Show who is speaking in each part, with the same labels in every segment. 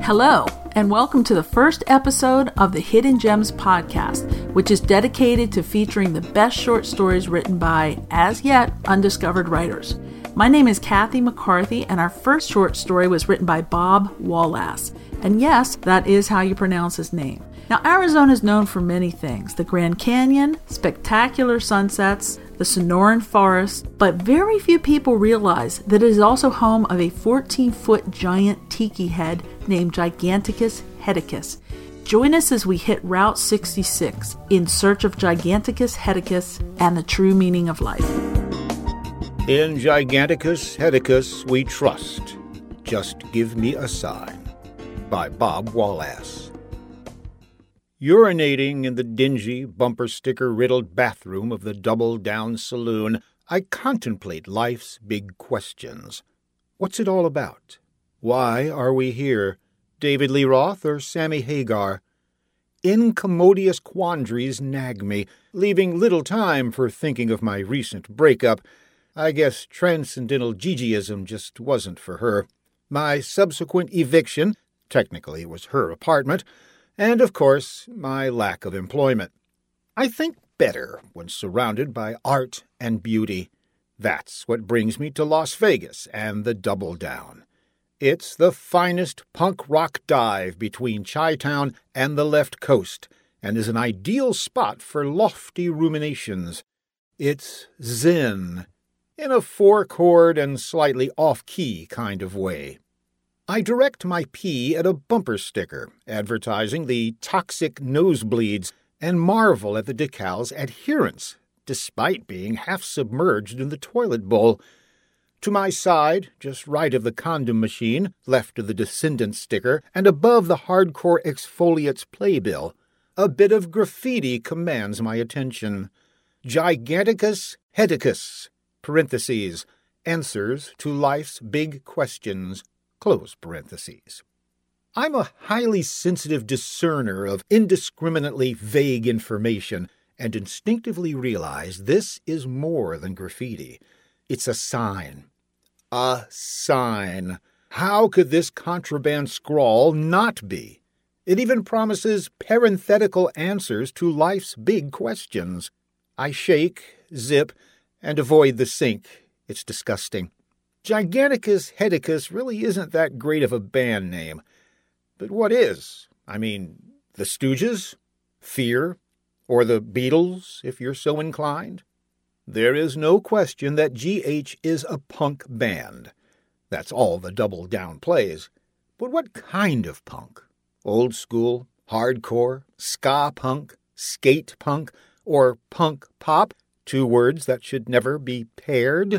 Speaker 1: Hello, and welcome to the first episode of the Hidden Gems podcast, which is dedicated to featuring the best short stories written by, as yet, undiscovered writers. My name is Kathy McCarthy, and our first short story was written by Bob Wallace. And yes, that is how you pronounce his name. Now, Arizona is known for many things: the Grand Canyon, spectacular sunsets, the Sonoran Forest, but very few people realize that it is also home of a 14-foot giant tiki head named Giganticus heticus. Join us as we hit Route 66 in search of Giganticus heticus and the true meaning of life.
Speaker 2: In Giganticus heticus we trust. Just give me a sign. By Bob Wallace. Urinating in the dingy, bumper sticker-riddled bathroom of the Double Down Saloon, I contemplate life's big questions. What's it all about? Why are we here? David Lee Roth or Sammy Hagar? Incommodious quandaries nag me, leaving little time for thinking of my recent breakup. I guess transcendental Gigiism just wasn't for her. My subsequent eviction, technically it was her apartment, and, of course, my lack of employment. I think better when surrounded by art and beauty. That's what brings me to Las Vegas and the Double Down. It's the finest punk rock dive between Chi-Town and the left coast, and is an ideal spot for lofty ruminations. It's zen, in a four-chord and slightly off-key kind of way. I direct my pee at a bumper sticker advertising the toxic nosebleeds and marvel at the decal's adherence, despite being half submerged in the toilet bowl. To my side, just right of the condom machine, left of the descendant sticker, and above the hardcore exfoliates playbill, a bit of graffiti commands my attention. Giganticus heticus, parentheses, answers to life's big questions. Close parentheses. I'm a highly sensitive discerner of indiscriminately vague information and instinctively realize this is more than graffiti. It's a sign. A sign. How could this contraband scrawl not be? It even promises parenthetical answers to life's big questions. I shake, zip, and avoid the sink. It's disgusting. Giganticus heticus really isn't that great of a band name. But what is? I mean, the Stooges? Fear? Or the Beatles, if you're so inclined? There is no question that GH is a punk band. That's all the Double Down plays. But what kind of punk? Old school, hardcore, ska punk, skate punk, or punk pop? Two words that should never be paired?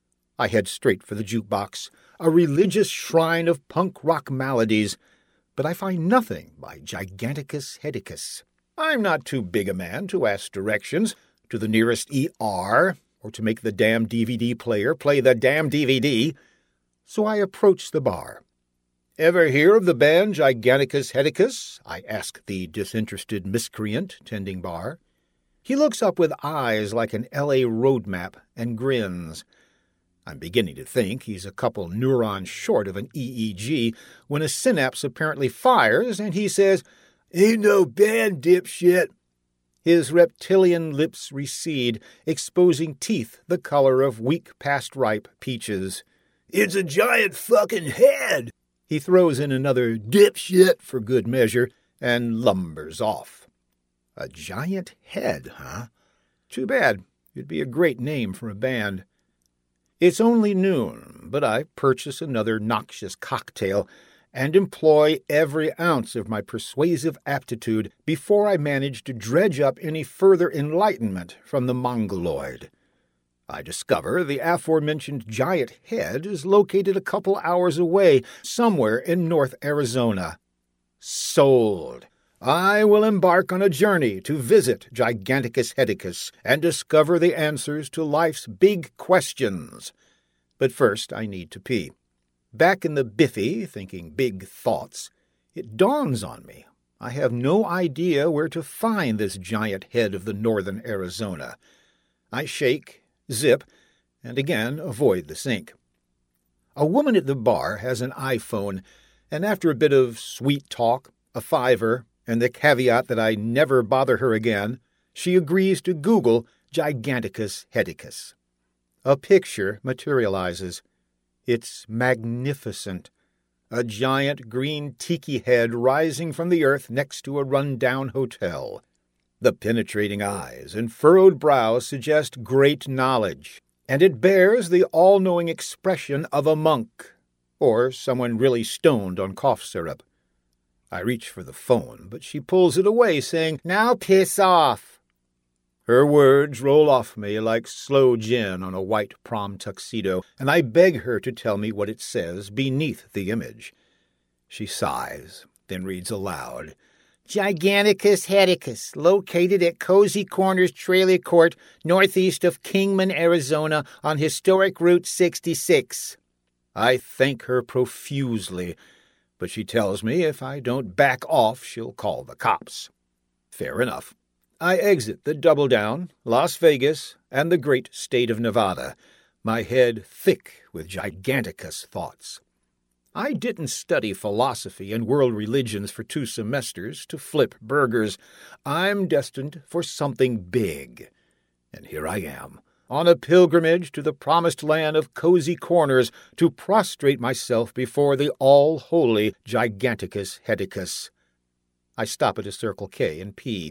Speaker 2: I head straight for the jukebox, a religious shrine of punk rock melodies, but I find nothing by Giganticus heticus. I'm not too big a man to ask directions to the nearest ER, or to make the damn DVD player play the damn DVD, so I approach the bar. "Ever hear of the band Giganticus heticus?" I ask the disinterested miscreant tending bar. He looks up with eyes like an L.A. road map and grins. I'm beginning to think he's a couple neurons short of an EEG when a synapse apparently fires and he says, "Ain't no band, dipshit." His reptilian lips recede, exposing teeth the color of weak-past-ripe peaches. "It's a giant fucking head." He throws in another dipshit for good measure and lumbers off. A giant head, huh? Too bad. It'd be a great name for a band. It's only noon, but I purchase another noxious cocktail and employ every ounce of my persuasive aptitude before I manage to dredge up any further enlightenment from the mongoloid. I discover the aforementioned giant head is located a couple hours away, somewhere in North Arizona. Sold. I will embark on a journey to visit Giganticus heticus and discover the answers to life's big questions. But first I need to pee. Back in the biffy, thinking big thoughts, it dawns on me I have no idea where to find this giant head of the northern Arizona. I shake, zip, and again avoid the sink. A woman at the bar has an iPhone, and after a bit of sweet talk, a $5, and the caveat that I never bother her again, she agrees to Google Giganticus heticus. A picture materializes. It's magnificent. A giant green tiki head rising from the earth next to a run-down hotel. The penetrating eyes and furrowed brows suggest great knowledge, and it bears the all-knowing expression of a monk, or someone really stoned on cough syrup. I reach for the phone, but she pulls it away, saying, "Now piss off." Her words roll off me like slow gin on a white prom tuxedo, and I beg her to tell me what it says beneath the image. She sighs, then reads aloud, "Giganticus heticus, located at Cozy Corners Trailer Court, northeast of Kingman, Arizona, on historic Route 66. I thank her profusely, but she tells me if I don't back off, she'll call the cops. Fair enough. I exit the Double Down, Las Vegas, and the great state of Nevada, my head thick with Giganticus thoughts. I didn't study philosophy and world religions for 2 semesters to flip burgers. I'm destined for something big. And here I am, on a pilgrimage to the promised land of Cozy Corners to prostrate myself before the all-holy Giganticus heticus. I stop at a Circle K and pee.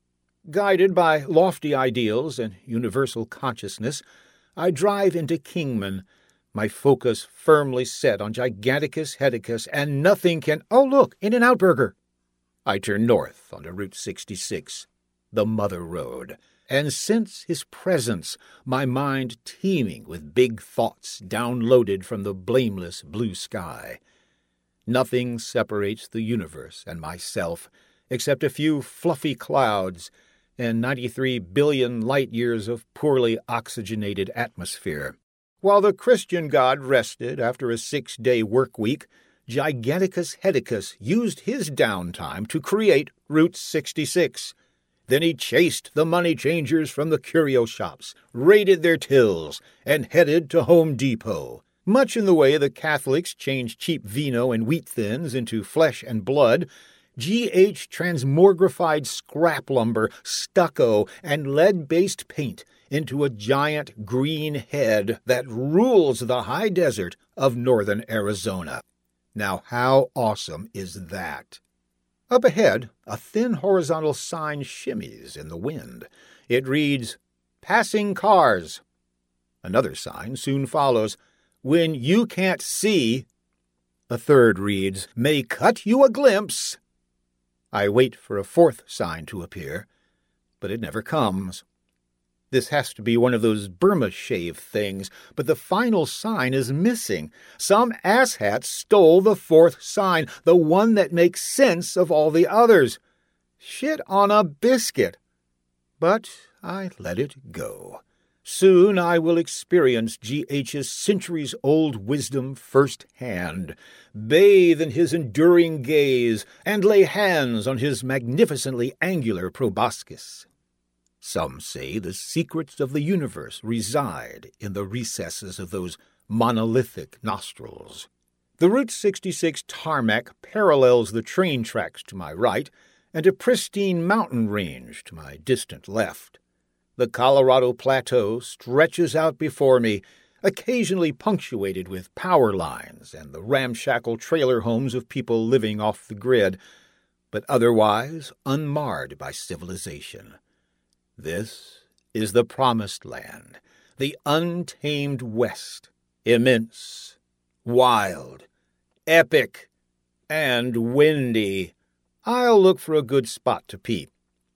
Speaker 2: Guided by lofty ideals and universal consciousness, I drive into Kingman, my focus firmly set on Giganticus heticus, and nothing can— Oh, look, In-N-Out Burger! I turn north onto Route 66, the Mother Road, and sense his presence, my mind teeming with big thoughts downloaded from the blameless blue sky. Nothing separates the universe and myself except a few fluffy clouds and 93 billion light-years of poorly oxygenated atmosphere. While the Christian God rested after a 6-day work week, Giganticus heticus used his downtime to create Route 66. Then he chased the money changers from the curio shops, raided their tills, and headed to Home Depot. Much in the way the Catholics changed cheap vino and wheat thins into flesh and blood, G.H. transmogrified scrap lumber, stucco, and lead-based paint into a giant green head that rules the high desert of northern Arizona. Now, how awesome is that? Up ahead, a thin horizontal sign shimmies in the wind. It reads, "Passing cars." Another sign soon follows, "When you can't see." A third reads, "May cut you a glimpse." I wait for a 4th sign to appear, but it never comes. This has to be one of those Burma shave things, but the final sign is missing. Some asshat stole the 4th sign, the one that makes sense of all the others. Shit on a biscuit. But I let it go. Soon I will experience G.H.'s centuries-old wisdom firsthand, bathe in his enduring gaze, and lay hands on his magnificently angular proboscis. Some say the secrets of the universe reside in the recesses of those monolithic nostrils. The Route 66 tarmac parallels the train tracks to my right and a pristine mountain range to my distant left. The Colorado Plateau stretches out before me, occasionally punctuated with power lines and the ramshackle trailer homes of people living off the grid, but otherwise unmarred by civilization. This is the Promised Land, the untamed West, immense, wild, epic, and windy. I'll look for a good spot to peep.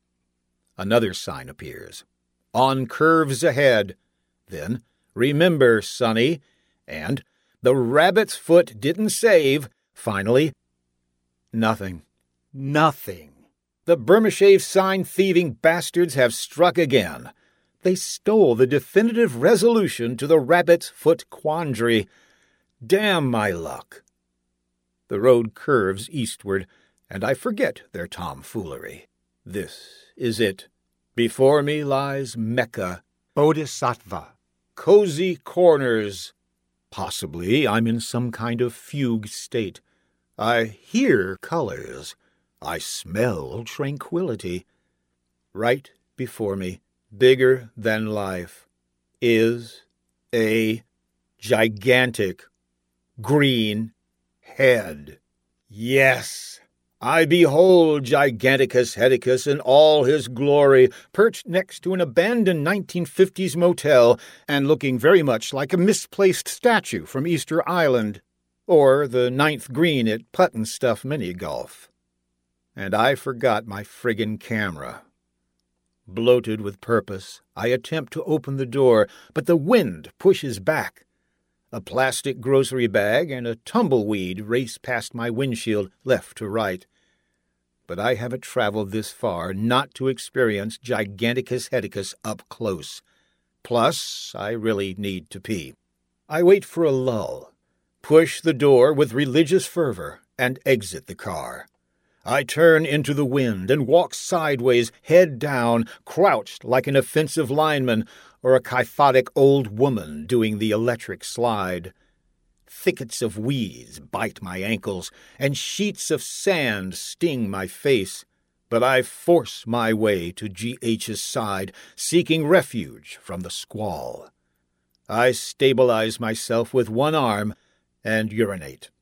Speaker 2: Another sign appears. "On curves ahead." Then, "Remember, Sonny," and "The rabbit's foot didn't save." Finally, nothing. Nothing. The Burma shave sign-thieving bastards have struck again. They stole the definitive resolution to the rabbit's foot quandary. Damn my luck. The road curves eastward, and I forget their tomfoolery. This is it. Before me lies Mecca, Bodhisattva, Cozy Corners. Possibly I'm in some kind of fugue state. I hear colors. I smell tranquility. Right before me, bigger than life, is a gigantic green head. Yes, I behold Giganticus Heticus in all his glory, perched next to an abandoned 1950s motel and looking very much like a misplaced statue from Easter Island, or the 9th green at Putt-and-Stuff mini-golf. And I forgot my friggin' camera. Bloated with purpose, I attempt to open the door, but the wind pushes back. A plastic grocery bag and a tumbleweed race past my windshield left to right. But I haven't traveled this far not to experience Giganticus Heticus up close. Plus, I really need to pee. I wait for a lull, push the door with religious fervor, and exit the car. I turn into the wind and walk sideways, head down, crouched like an offensive lineman or a kyphotic old woman doing the electric slide. Thickets of weeds bite my ankles, and sheets of sand sting my face, but I force my way to G.H.'s side, seeking refuge from the squall. I stabilize myself with one arm and urinate.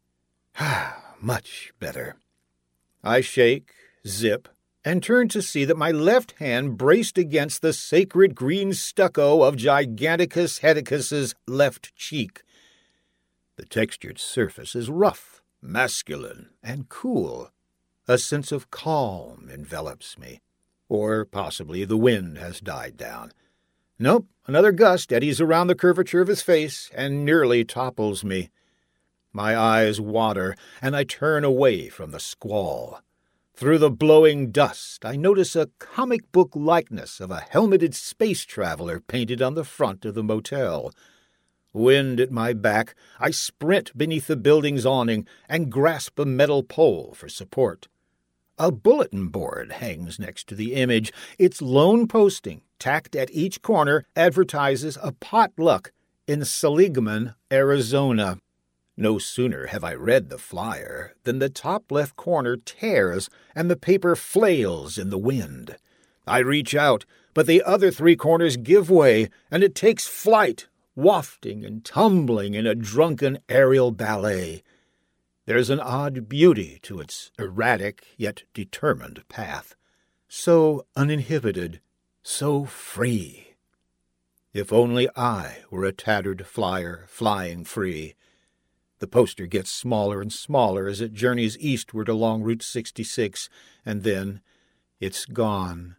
Speaker 2: Much better. I shake, zip, and turn to see that my left hand braced against the sacred green stucco of Giganticus Heticus's left cheek. The textured surface is rough, masculine, and cool. A sense of calm envelops me. Or possibly the wind has died down. Nope, another gust eddies around the curvature of his face and nearly topples me. My eyes water, and I turn away from the squall. Through the blowing dust, I notice a comic book likeness of a helmeted space traveler painted on the front of the motel. Wind at my back, I sprint beneath the building's awning and grasp a metal pole for support. A bulletin board hangs next to the image. Its lone posting, tacked at each corner, advertises a potluck in Seligman, Arizona. No sooner have I read the flyer than the top left corner tears and the paper flails in the wind. I reach out, but the other 3 corners give way, and it takes flight, wafting and tumbling in a drunken aerial ballet. There's an odd beauty to its erratic yet determined path, so uninhibited, so free. If only I were a tattered flyer flying free. The poster gets smaller and smaller as it journeys eastward along Route 66, and then it's gone.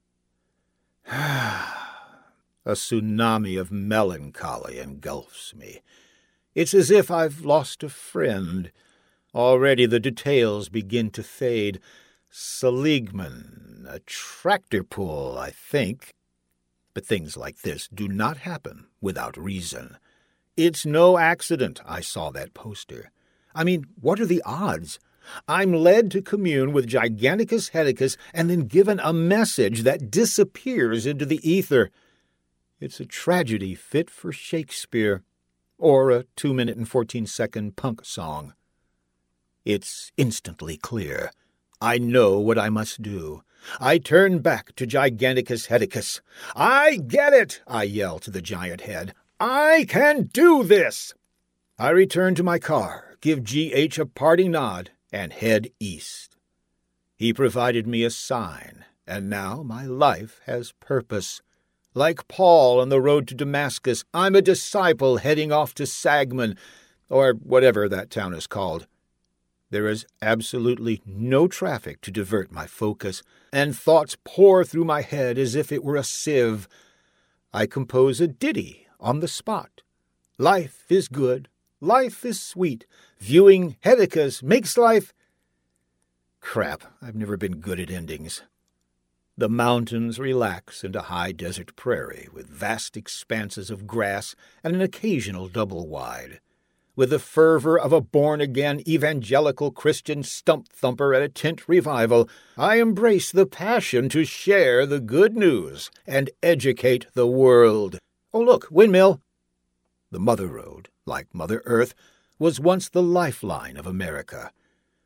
Speaker 2: A tsunami of melancholy engulfs me. It's as if I've lost a friend. Already the details begin to fade. Seligman, a tractor pull, I think. But things like this do not happen without reason. It's no accident I saw that poster. I mean, what are the odds? I'm led to commune with Giganticus Heticus and then given a message that disappears into the ether. It's a tragedy fit for Shakespeare, or a 2-minute and 14-second punk song. It's instantly clear. I know what I must do. I turn back to Giganticus Heticus. I get it, I yell to the giant head. I can do this! I return to my car, give G.H. a parting nod, and head east. He provided me a sign, and now my life has purpose. Like Paul on the road to Damascus, I'm a disciple heading off to Sagman, or whatever that town is called. There is absolutely no traffic to divert my focus, and thoughts pour through my head as if it were a sieve. I compose a ditty on the spot. Life is good, life is sweet. Viewing Heticus makes life... Crap, I've never been good at endings. The mountains relax into high desert prairie with vast expanses of grass and an occasional double wide. With the fervor of a born-again evangelical Christian stump-thumper at a tent revival, I embrace the passion to share the good news and educate the world. Oh, look, windmill! The Mother Road, like Mother Earth, was once the lifeline of America.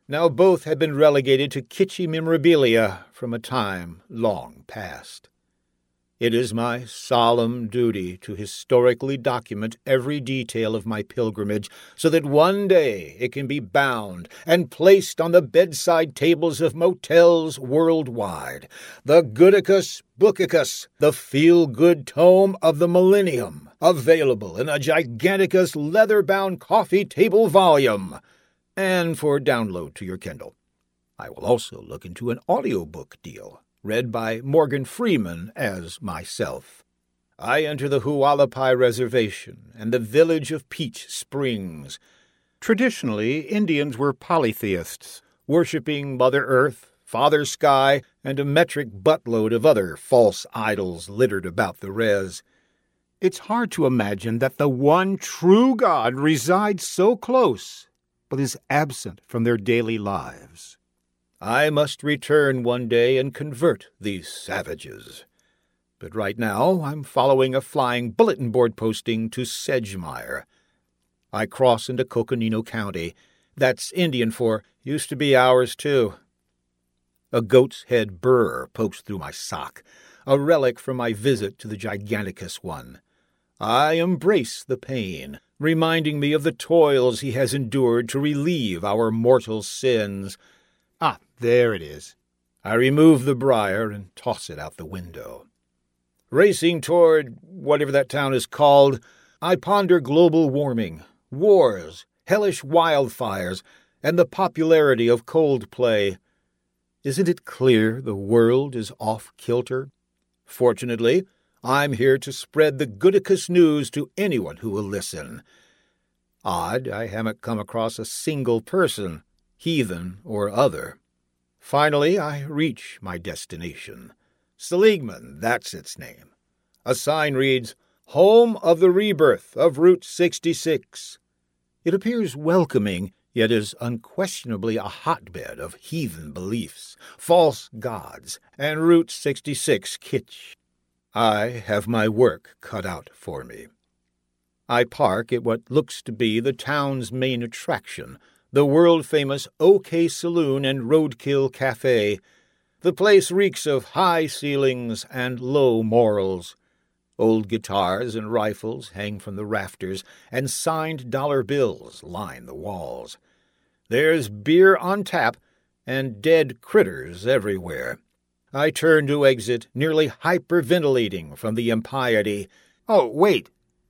Speaker 2: Now both had been relegated to kitschy memorabilia from a time long past. It is my solemn duty to historically document every detail of my pilgrimage so that one day it can be bound and placed on the bedside tables of motels worldwide. The Goodicus Bookicus, the feel-good tome of the millennium, available in a Giganticus leather-bound coffee table volume, and for download to your Kindle. I will also look into an audiobook deal, read by Morgan Freeman as myself. I enter the Hualapai Reservation and the village of Peach Springs. Traditionally, Indians were polytheists, worshipping Mother Earth, Father Sky, and a metric buttload of other false idols littered about the res. It's hard to imagine that the one true God resides so close, but is absent from their daily lives. I must return one day and convert these savages. But right now I'm following a flying bulletin board posting to Sedgemeyer. I cross into Coconino County. That's Indian for used to be ours too. A goat's head burr pokes through my sock, a relic from my visit to the Giganticus one. I embrace the pain, reminding me of the toils he has endured to relieve our mortal sins. Ah, there it is. I remove the briar and toss it out the window. Racing toward whatever that town is called, I ponder global warming, wars, hellish wildfires, and the popularity of Coldplay. Isn't it clear the world is off-kilter? Fortunately, I'm here to spread the Goodicus news to anyone who will listen. Odd I haven't come across a single person, heathen or other. Finally, I reach my destination. Seligman, that's its name. A sign reads, Home of the Rebirth of Route 66. It appears welcoming, yet is unquestionably a hotbed of heathen beliefs, false gods, and Route 66 kitsch. I have my work cut out for me. I park at what looks to be the town's main attraction, the world-famous OK Saloon and Roadkill Cafe. The place reeks of high ceilings and low morals. Old guitars and rifles hang from the rafters, and signed dollar bills line the walls. There's beer on tap, and dead critters everywhere. I turn to exit, nearly hyperventilating from the impiety. Oh, wait,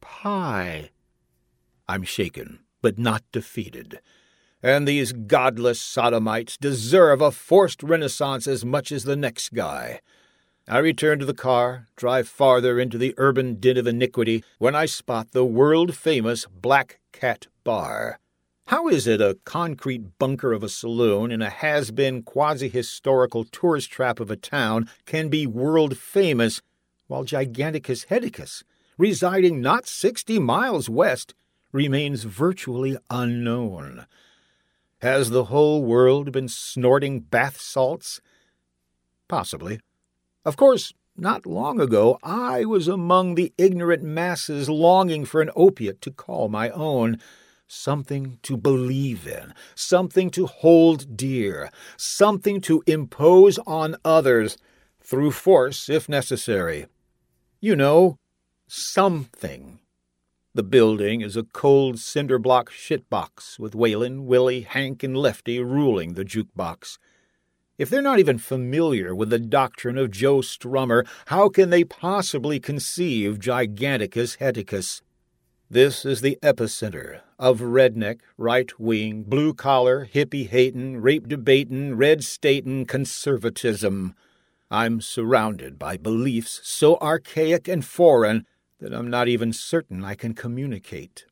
Speaker 2: pie. I'm shaken, but not defeated. And these godless sodomites deserve a forced renaissance as much as the next guy. I return to the car, drive farther into the urban din of iniquity, when I spot the world-famous Black Cat Bar. How is it a concrete bunker of a saloon in a has-been quasi-historical tourist trap of a town can be world-famous, while Giganticus Hedicus, residing not 60 miles west, remains virtually unknown? Has the whole world been snorting bath salts? Possibly. Of course, not long ago I was among the ignorant masses longing for an opiate to call my own, something to believe in, something to hold dear, something to impose on others, through force if necessary. You know, something. The building is a cold cinder-block shitbox with Waylon, Willie, Hank, and Lefty ruling the jukebox. If they're not even familiar with the doctrine of Joe Strummer, how can they possibly conceive Giganticus Hedicus? This is the epicenter of redneck, right-wing, blue-collar, hippie-hatin', rape-debatin', red-statin' conservatism. I'm surrounded by beliefs so archaic and foreign that I'm not even certain I can communicate.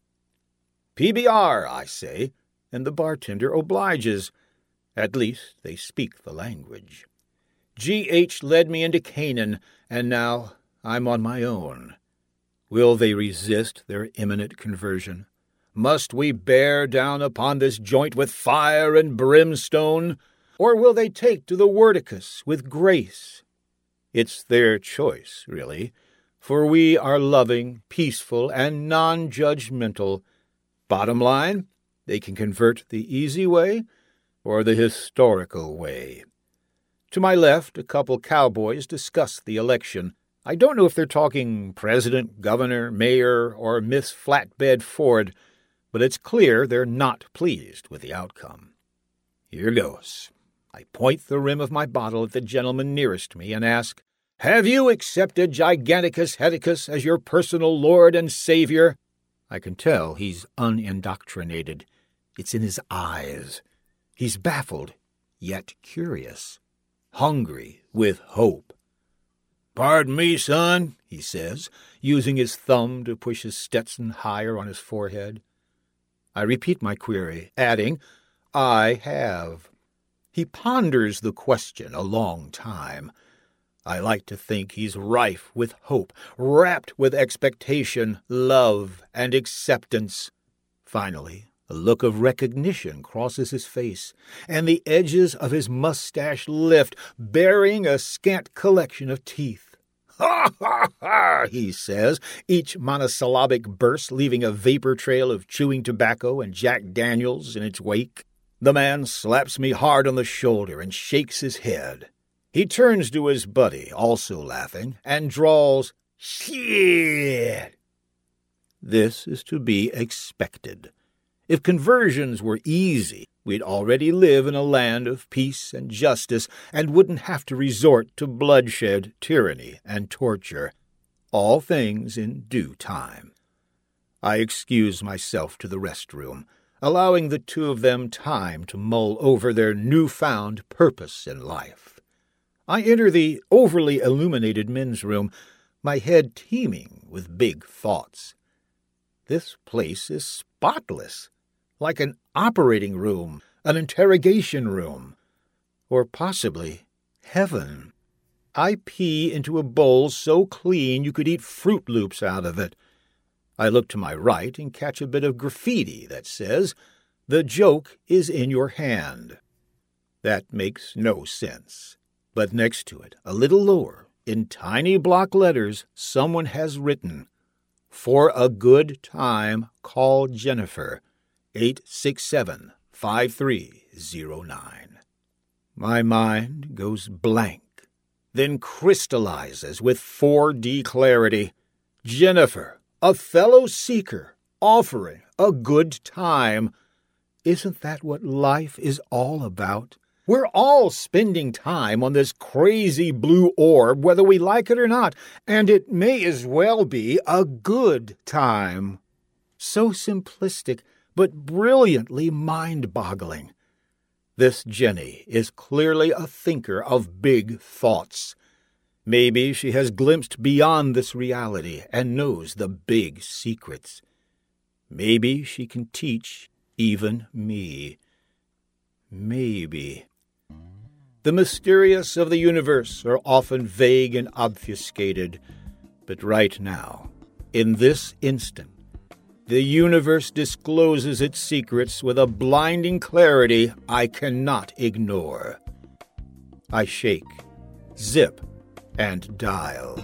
Speaker 2: PBR, I say, and the bartender obliges. At least they speak the language. G.H. led me into Canaan, and now I'm on my own. Will they resist their imminent conversion? Must we bear down upon this joint with fire and brimstone? Or will they take to the Wordicus with grace? It's their choice, really, for we are loving, peaceful, and non-judgmental. Bottom line, they can convert the easy way, or the historical way. To my left, a couple cowboys discuss the election. I don't know if they're talking president, governor, mayor, or Miss Flatbed Ford, but it's clear they're not pleased with the outcome. Here goes. I point the rim of my bottle at the gentleman nearest me and ask, "Have you accepted Giganticus Heticus as your personal lord and savior?" I can tell he's unindoctrinated. It's in his eyes. He's baffled, yet curious, hungry with hope. "Pardon me, son," he says, using his thumb to push his Stetson higher on his forehead. I repeat my query, adding, "I have." He ponders the question a long time. I like to think he's rife with hope, wrapped with expectation, love, and acceptance. Finally, a look of recognition crosses his face, and the edges of his mustache lift, bearing a scant collection of teeth. "Ha, ha, ha," he says, each monosyllabic burst leaving a vapor trail of chewing tobacco and Jack Daniels in its wake. The man slaps me hard on the shoulder and shakes his head. He turns to his buddy, also laughing, and drawls, "Shit!" This is to be expected. If conversions were easy, we'd already live in a land of peace and justice and wouldn't have to resort to bloodshed, tyranny, and torture. All things in due time. I excuse myself to the restroom, allowing the two of them time to mull over their newfound purpose in life. I enter the overly illuminated men's room, my head teeming with big thoughts. This place is spotless, like an operating room, an interrogation room, or possibly heaven. I pee into a bowl so clean you could eat Fruit Loops out of it. I look to my right and catch a bit of graffiti that says, "The joke is in your hand." That makes no sense. But next to it, a little lower, in tiny block letters, someone has written, "For a good time, call Jennifer, 867-5309. My mind goes blank, then crystallizes with 4D clarity. Jennifer, a fellow seeker, offering a good time. Isn't that what life is all about? We're all spending time on this crazy blue orb, whether we like it or not, and it may as well be a good time. So simplistic, but brilliantly mind-boggling. This Jenny is clearly a thinker of big thoughts. Maybe she has glimpsed beyond this reality and knows the big secrets. Maybe she can teach even me. Maybe. The mysterious of the universe are often vague and obfuscated, but right now, in this instant, the universe discloses its secrets with a blinding clarity I cannot ignore. I shake, zip, and dial.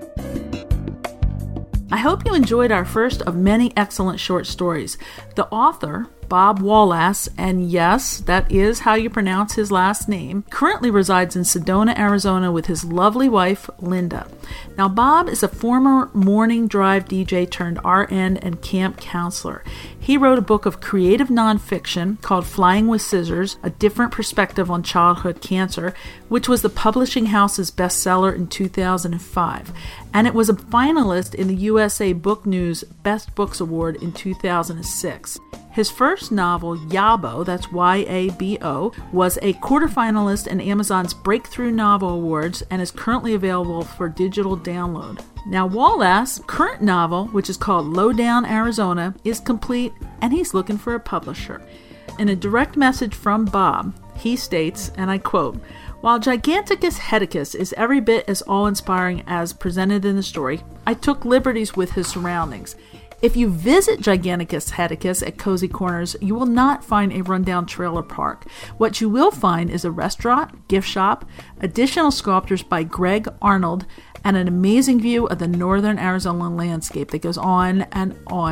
Speaker 1: I hope you enjoyed our first of many excellent short stories. The author, Bob Wallace, and yes, that is how you pronounce his last name, currently resides in Sedona, Arizona with his lovely wife, Linda. Now, Bob is a former morning drive DJ turned RN and camp counselor. He wrote a book of creative nonfiction called Flying with Scissors, A Different Perspective on Childhood Cancer, which was the publishing house's bestseller in 2005. And it was a finalist in the USA Book News Best Books Award in 2006. His first novel, Yabo, that's Yabo, was a quarterfinalist in Amazon's Breakthrough Novel Awards and is currently available for digital download. Now, Wallace's current novel, which is called Lowdown, Arizona, is complete and he's looking for a publisher. In a direct message from Bob, he states, and I quote, "While Giganticus Heticus is every bit as awe-inspiring as presented in the story, I took liberties with his surroundings. If you visit Giganticus Heticus at Cozy Corners, you will not find a rundown trailer park. What you will find is a restaurant, gift shop, additional sculptures by Greg Arnold, and an amazing view of the northern Arizona landscape that goes on and on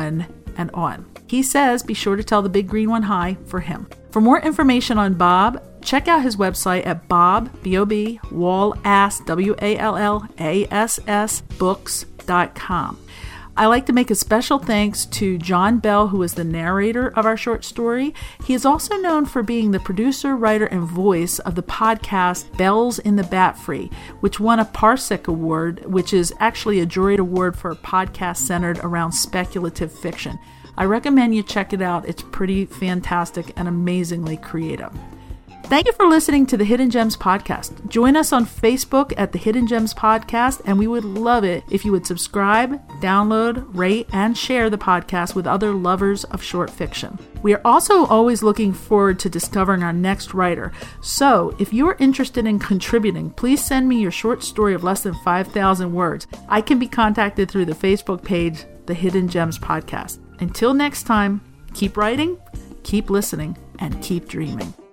Speaker 1: and on. He says be sure to tell the big green one hi for him. For more information on Bob, check out his website at Wallass, Wallass books.com. I like to make a special thanks to John Bell, who is the narrator of our short story. He is also known for being the producer, writer, and voice of the podcast Bells in the Bat Free, which won a Parsec Award, which is actually a juried award for a podcast centered around speculative fiction. I recommend you check it out. It's pretty fantastic and amazingly creative. Thank you for listening to the Hidden Gems Podcast. Join us on Facebook at the Hidden Gems Podcast, and we would love it if you would subscribe, download, rate, and share the podcast with other lovers of short fiction. We are also always looking forward to discovering our next writer. So if you are interested in contributing, please send me your short story of less than 5,000 words. I can be contacted through the Facebook page, The Hidden Gems Podcast. Until next time, keep writing, keep listening, and keep dreaming.